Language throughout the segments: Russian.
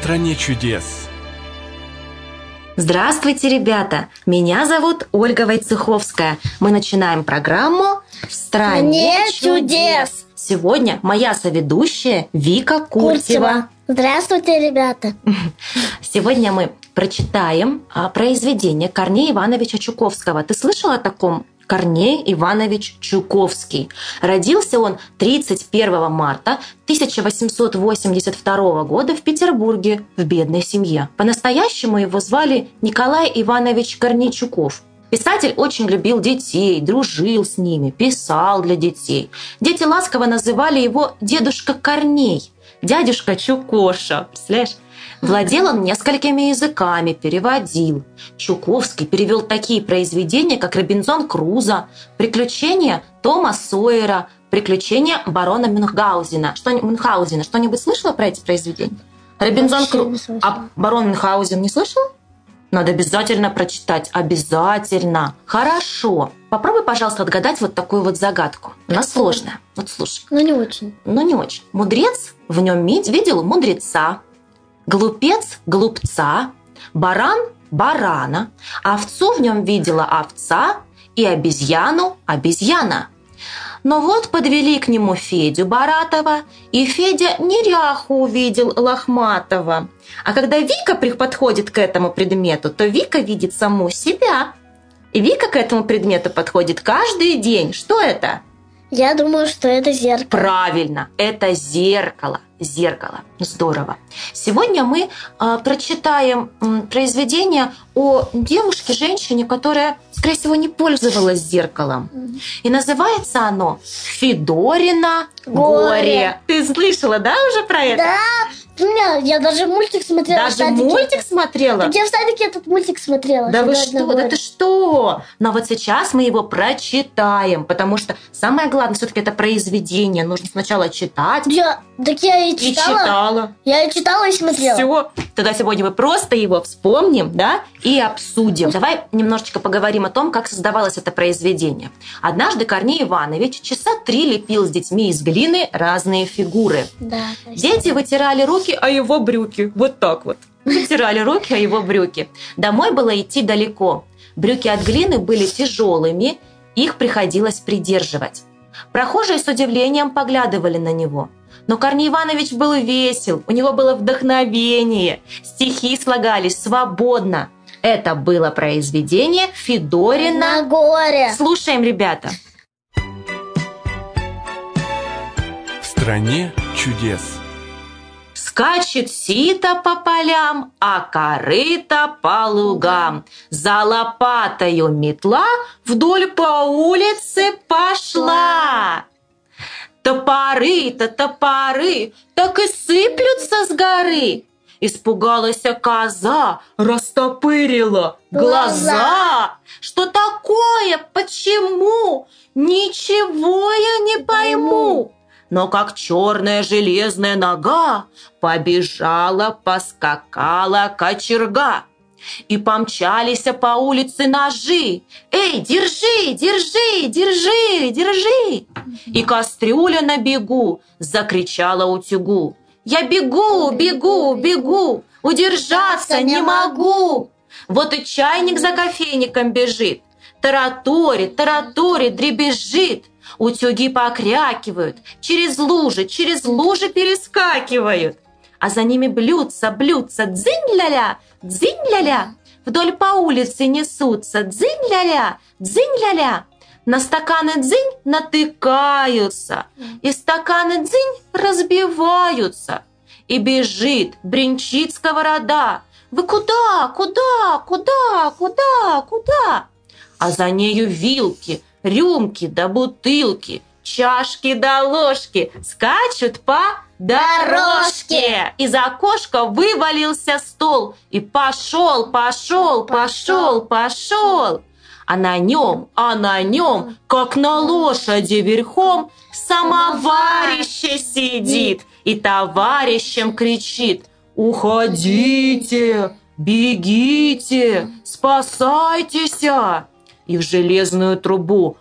стране чудес. Здравствуйте, ребята! Меня зовут Ольга Войцеховская. Мы начинаем программу «В стране чудес». Сегодня моя соведущая Вика Куртева. Здравствуйте, ребята! Сегодня мы прочитаем произведение Корнея Ивановича Чуковского. Ты слышала о таком? Корней Иванович Чуковский. Родился он 31 марта 1882 года в Петербурге в бедной семье. По-настоящему его звали Николай Иванович Корнейчуков. Писатель очень любил детей, дружил с ними, писал для детей. Дети ласково называли его «дедушка Корней», «дядюшка Чукоша». Представляешь? Владел он несколькими языками, переводил. Чуковский перевел такие произведения, как «Робинзон Крузо», «Приключения Тома Сойера», «Приключения барона Мюнхгаузена». Что-нибудь слышала про эти произведения? «Робинзон Крузо». А барон Мюнхгаузен не слышал? Надо обязательно прочитать. Обязательно. Хорошо. Попробуй, пожалуйста, отгадать вот такую вот загадку. Она сложная. Вот слушай. Не очень. Не очень. Мудрец в нем видел мудреца. Глупец – глупца, баран – барана, овцу в нем видела овца и обезьяну – обезьяна. Но вот подвели к нему Федю Баратова, и Федя неряху увидел лохматого. А когда Вика подходит к этому предмету, то Вика видит саму себя. И Вика к этому предмету подходит каждый день. Что это? Я думаю, что это зеркало. Правильно, это зеркало. Зеркало. Здорово. Сегодня мы прочитаем произведение о девушке, женщине, которая, скорее всего, не пользовалась зеркалом. И называется оно «Федорино горе». Ты слышала, да, уже про это? Да. Я даже мультик смотрела. Даже мультик смотрела? Так я в садике этот мультик смотрела. Да вы что? Да ты что? Но вот сейчас мы его прочитаем, потому что самое главное все-таки это произведение. Нужно сначала читать. Так я и читала. Я и читала, и смотрела. Все. Тогда сегодня мы просто его вспомним, да, и обсудим. Давай немножечко поговорим о том, как создавалось это произведение. Однажды Корней Иванович часа 3 лепил с детьми из глины разные фигуры. Да, дети вытирали руки о его брюки. Вот так вот. Вытирали руки о его брюки. Домой было идти далеко. Брюки от глины были тяжелыми, их приходилось придерживать. Прохожие с удивлением поглядывали на него. Но Корней Иванович был весел, у него было вдохновение, стихи слагались свободно. Это было произведение «Федорино горе». Слушаем, ребята. В стране чудес. Скачет сито по полям, а корыто по лугам. За лопатою метла вдоль по улице пошла. Топоры-то, топоры, так и сыплются с горы. Испугалась коза, растопырила глаза. Что такое? Почему? Ничего я не пойму. Но как черная железная нога побежала, поскакала кочерга. И помчались по улице ножи. Эй, держи, держи, держи, держи. И кастрюля на бегу закричала утюгу. Я бегу, бегу, бегу, удержаться не могу. Вот и чайник за кофейником бежит. Тараторит, тараторит, дребезжит. Утюги покрякивают, через лужи перескакивают. А за ними блюдца, дзынь-ля-ля, дзынь-ля-ля. Вдоль по улице несутся, дзынь-ля-ля, дзынь-ля-ля. На стаканы дзынь натыкаются, и стаканы дзынь разбиваются. И бежит, бренчит сковорода. Вы куда, куда, куда, куда, куда? А за нею вилки, рюмки да бутылки, чашки да ложки скачут по дорожке. Из окошка вывалился стол и пошел, пошел, пошел, пошел. А на нем, как на лошади верхом, самоварище сидит и товарищам кричит: «Уходите, бегите, спасайтесь!» и в железную трубу.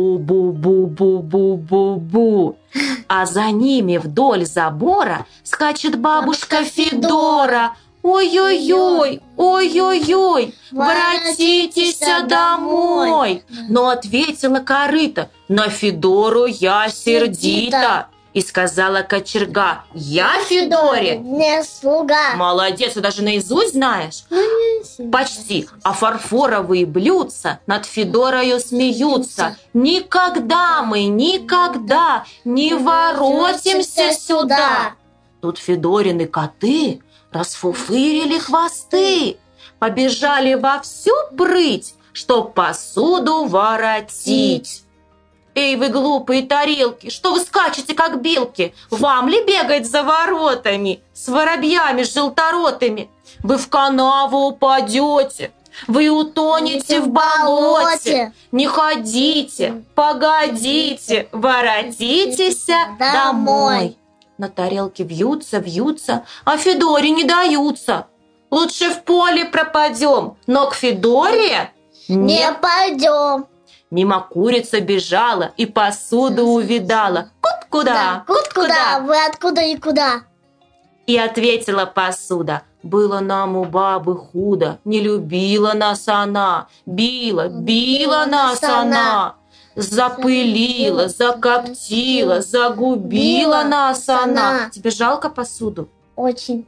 Бу-бу-бу-бу-бу-бу-бу. А за ними вдоль забора скачет бабушка Федора. Ой-ой-ой, ой-ой-ой, воротитесь домой. Но ответила корыто: на Федору я сердита. И сказала кочерга: я Федоре не слуга. Молодец, ты даже наизусть знаешь. Почти. А фарфоровые блюдца над Федорою смеются. Никогда мы, никогда не воротимся сюда. Тут Федорины коты расфуфырили хвосты, побежали во всю прыть, чтоб посуду воротить. Эй, вы глупые тарелки, что вы скачете, как белки? Вам ли бегать за воротами с воробьями желторотыми? Вы в канаву упадете, вы утонете в болоте. Не ходите, погодите, воротитесь домой. На тарелке вьются, а Федоре не даются. Лучше в поле пропадем, но к Федоре не пойдем. Мимо курица бежала и посуду увидала. Кут-куда, куда, вы откуда и куда? И ответила посуда: было нам у бабы худо, не любила нас она, била нас она. Запылила, закоптила, загубила нас она. Тебе жалко посуду? Очень.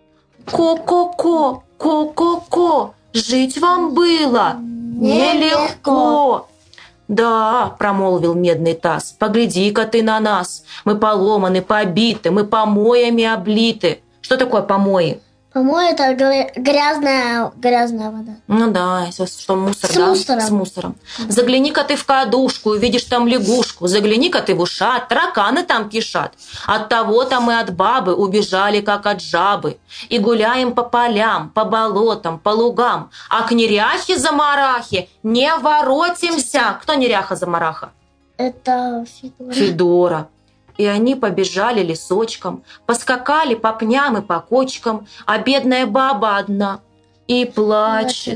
Ко-ко-ко, ко-ко-ко, жить вам было нелегко. Да, промолвил медный таз, погляди-ка ты на нас. Мы поломаны, побиты, мы помоями облиты. Что такое помои? Помои – это грязная вода. Ну да, что мусор, с мусором. С мусором. Загляни-ка ты в кадушку, увидишь там лягушку. Загляни-ка ты в ушат, тараканы там кишат. От того-то мы от бабы убежали, как от жабы. И гуляем по полям, по болотам, по лугам. А к неряхе-замарахе не воротимся. Кто неряха-замараха? Это Федора. Федора. И они побежали лесочком, поскакали по пням и по кочкам, а бедная баба одна и плачет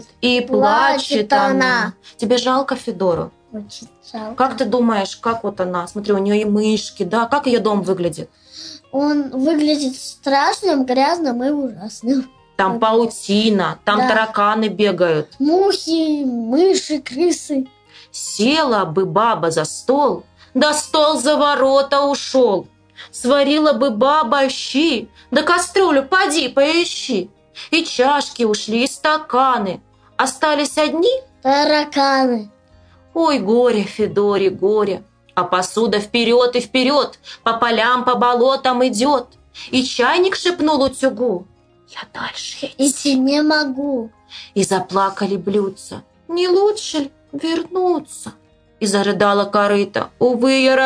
она. Тебе жалко Федору? Очень жалко. Как ты думаешь, как вот она? Смотри, у нее и мышки, да? Как ее дом выглядит? Он выглядит страшным, грязным и ужасным. Там паутина, там тараканы бегают. Мухи, мыши, крысы. Села бы баба за стол, да стол за ворота ушел. Сварила бы баба щи, да кастрюлю поди поищи. И чашки ушли, и стаканы. Остались одни тараканы. Ой, горе, Федоре, горе. А посуда вперед и вперед, по полям, по болотам идет. И чайник шепнул утюгу: я дальше идти не могу. И заплакали блюдца: не лучше ли вернуться? И зарыдала корыто: увы, я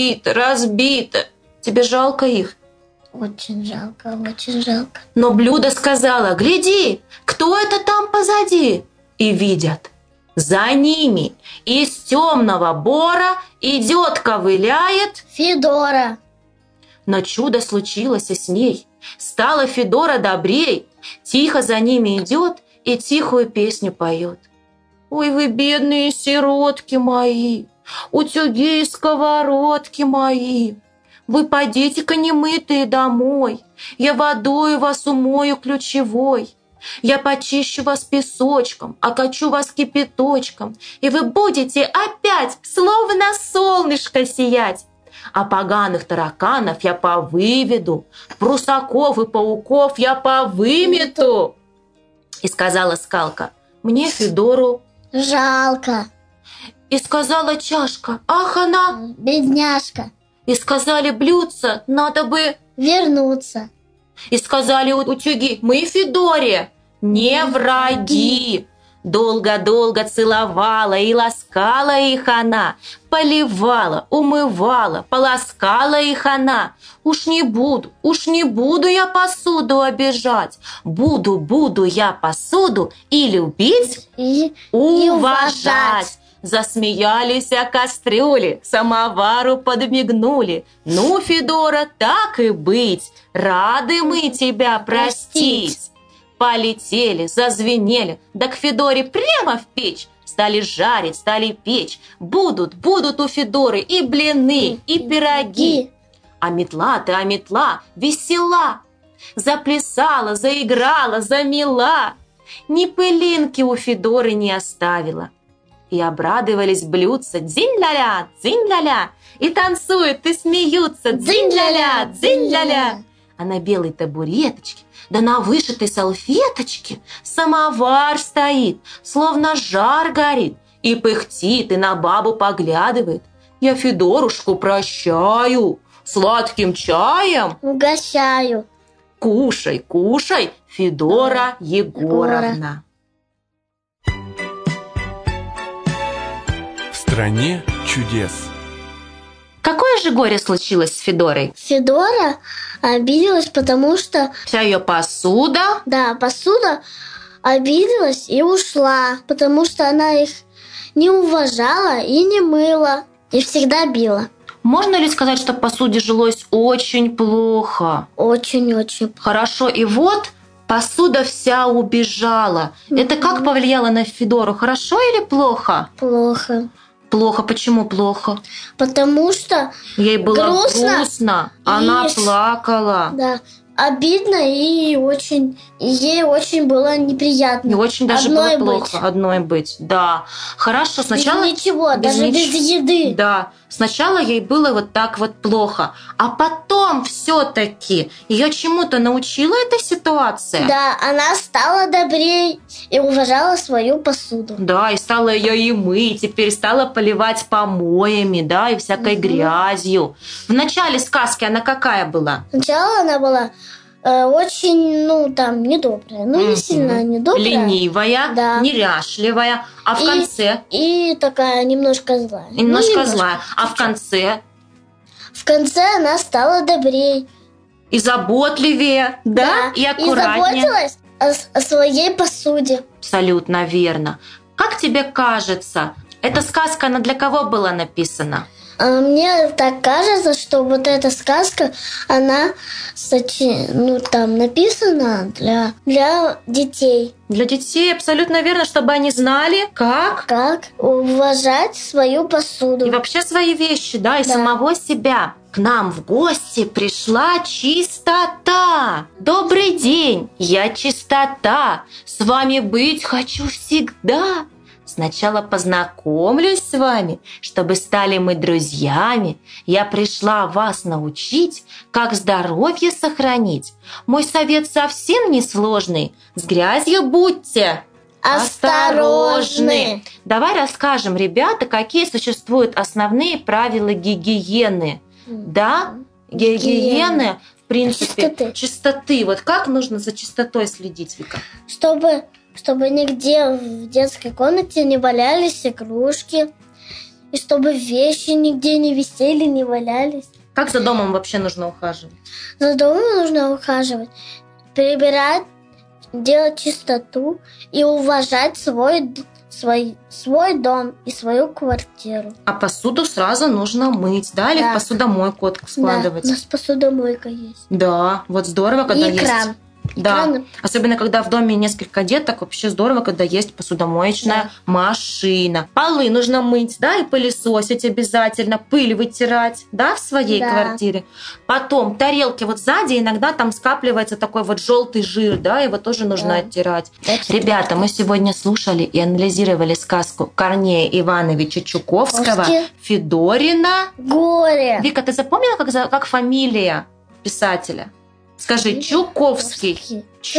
разбита. Тебе жалко их? Очень жалко, очень жалко. Но блюдо сказала: гляди, кто это там позади? И видят, за ними из темного бора идет, ковыляет Федора. Но чудо случилось и с ней. Стала Федора добрей, тихо за ними идет и тихую песню поет. Ой, вы бедные сиротки мои, утюги и сковородки мои, вы подите-ка немытые домой, я водою вас умою ключевой, я почищу вас песочком, окачу вас кипяточком, и вы будете опять словно солнышко сиять. А поганых тараканов я повыведу, прусаков и пауков я повымету. И сказала скалка: мне Федору жалко. И сказала чашка: ах, она бедняжка. И сказали блюдца: надо бы вернуться. И сказали утюги: мы Федоре не враги. Долго-долго целовала и ласкала их она, поливала, умывала, полоскала их она. Уж не буду я посуду обижать. Буду я посуду и любить, и уважать. Засмеялись о кастрюле, самовару подмигнули. Ну, Федора, так и быть, рады мы тебя простить. Полетели, зазвенели, да к Федоре прямо в печь стали жарить, стали печь. Будут у Федоры и блины, и пироги. А метла весела, заплясала, заиграла, замела, ни пылинки у Федоры не оставила. И обрадовались блюдца: дзинь-ля-ля, дзинь-ля-ля, и танцуют, и смеются: дзинь-ля-ля, дзинь-ля-ля. А на белой табуреточке, да на вышитой салфеточке самовар стоит, словно жар горит, и пыхтит, и на бабу поглядывает. Я Федорушку прощаю, сладким чаем угощаю. Кушай, кушай, Федора Егоровна. В стране чудес. Какое же горе случилось с Федорой? Федора обиделась, потому что... Вся ее посуда... Да, посуда обиделась и ушла, потому что она их не уважала и не мыла, и всегда била. Можно ли сказать, что посуде жилось очень плохо? Очень-очень. Хорошо, и вот посуда вся убежала. Это как повлияло на Федору? Хорошо или плохо? Плохо. Плохо. Почему плохо? Потому что ей было грустно. Она плакала. Да, обидно и ей очень было неприятно. И очень даже было плохо одной быть. Да. Хорошо, сначала... Без ничего, даже без еды. Да. Сначала ей было вот так вот плохо. А потом все-таки ее чему-то научила эта ситуация? Да, она стала добрее и уважала свою посуду. Да, и стала ее и мыть, теперь стала поливать помоями, да, и всякой грязью. В начале сказки она какая была? Сначала она была очень, недобрая. Не сильно недобрая. Ленивая, да. неряшливая. А в конце? И такая немножко злая. Немножко злая. А в конце? В конце она стала добрее. И заботливее, да? И аккуратнее. И заботилась о своей посуде. Абсолютно верно. Как тебе кажется, эта сказка, она для кого была написана? Мне так кажется, что вот эта сказка, она написана для детей. Для детей абсолютно верно, чтобы они знали, как уважать свою посуду. И вообще свои вещи, да, и самого себя. К нам в гости пришла чистота. Добрый день, я чистота. С вами быть хочу всегда. Сначала познакомлюсь с вами, чтобы стали мы друзьями. Я пришла вас научить, как здоровье сохранить. Мой совет совсем несложный. С грязью будьте осторожны. Давай расскажем, ребята, какие существуют основные правила гигиены. Да? Гигиены, в принципе, чистоты. Вот как нужно за чистотой следить, Вика? Чтобы нигде в детской комнате не валялись игрушки, и чтобы вещи нигде не висели, не валялись. Как за домом вообще нужно ухаживать? За домом нужно ухаживать, прибирать, делать чистоту и уважать свой дом и свою квартиру. А посуду сразу нужно мыть, да? Или в посудомойку складывать? Да, у нас посудомойка есть. Да, вот здорово, когда есть. Экран. Да, особенно когда в доме несколько деток, вообще здорово, когда есть посудомоечная машина. Полы нужно мыть, да, и пылесосить обязательно, пыль вытирать, да, в своей квартире. Потом тарелки вот сзади, иногда там скапливается такой вот желтый жир, да, его тоже нужно оттирать. Ребята, мы сегодня слушали и анализировали сказку Корнея Ивановича Чуковского «Федорина горе». Вика, ты запомнила, как фамилия писателя? Скажи, Чуковский.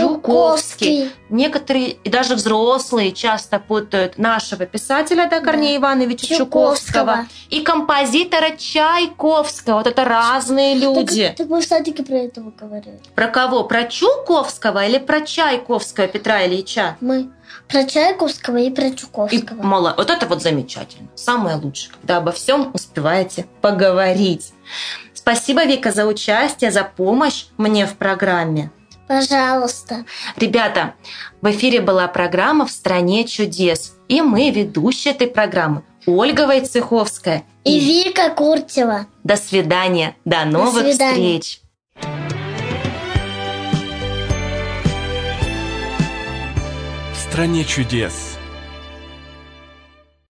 Некоторые, и даже взрослые, часто путают нашего писателя, Корнея Ивановича Чуковского и композитора Чайковского. Вот это разные люди. Так мы в садике про этого говорили. Про кого? Про Чуковского или про Чайковского Петра Ильича? Мы про Чайковского и про Чуковского. Вот это вот замечательно. Самое лучшее, когда обо всем успеваете поговорить. Спасибо, Вика, за участие, за помощь мне в программе. Пожалуйста. Ребята, в эфире была программа «В стране чудес». И мы, ведущие этой программы, Ольга Войцеховская и Вика Куртева. До свидания. До новых встреч. В стране чудес.